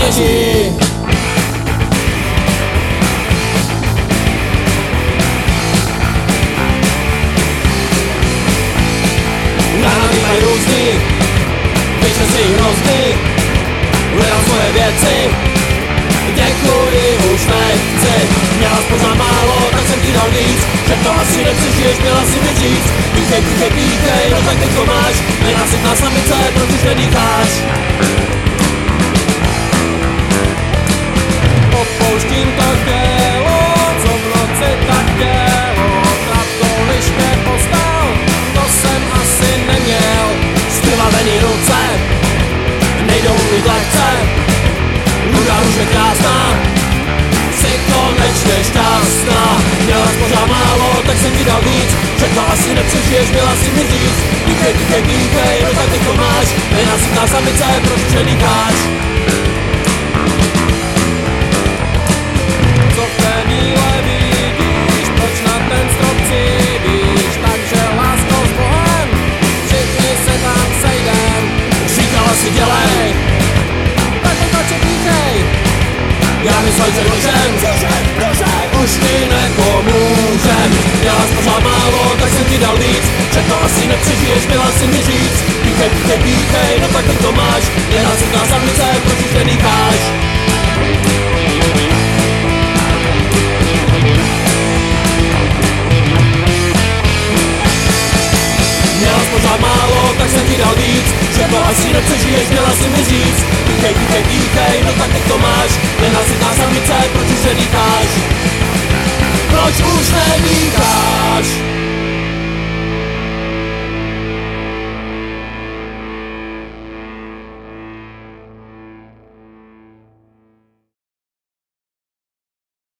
sněží. Rána bývají různý, večer si hrozný, hledám svoje věci, děkuji, už nechci. Měla jsi pořád málo, tak jsem ti dal víc, že to asi nepřežiješ, měla si mi říct. Píchej, píchej, píchej, no tak teď to máš, nenasytná samice, proč už nedýcháš. Opouštím to tělo, co v noci tak dělo, na to liště postal, to jsem asi neměl. Skrvavený ruce, nejdou mluvit lehce, nuda už je krásná, jsi konečně šťastná. Měla jsi pořád málo, tak jsem ti dal víc, že to asi nepřežiješ, měla si mi říct. Píchej, píchej, píchej, no tak teď to máš, nenasytná samice, proč už nedýcháš. Co v té míle vidíš, proč na ten strop cívíš, takže lásko s Bohem, všichni se tam sejdem. Říkala si dělej, tak teď radši píchej, já myslím, že můžem, už ti nepomůžem. Měla jsi pořád málo, tak jsem ti dal víc, že to asi nepřežiješ, měla si mi říct. Píchej, píchej, píchej, no tak teď to máš, nenasytná samice, proč už nedýcháš. Pořád málo, tak jsem ti dal víc, že to asi nepřežiješ, měla si mi říct. Píchej, píchej, píchej, no tak teď to máš, nenasytná samice,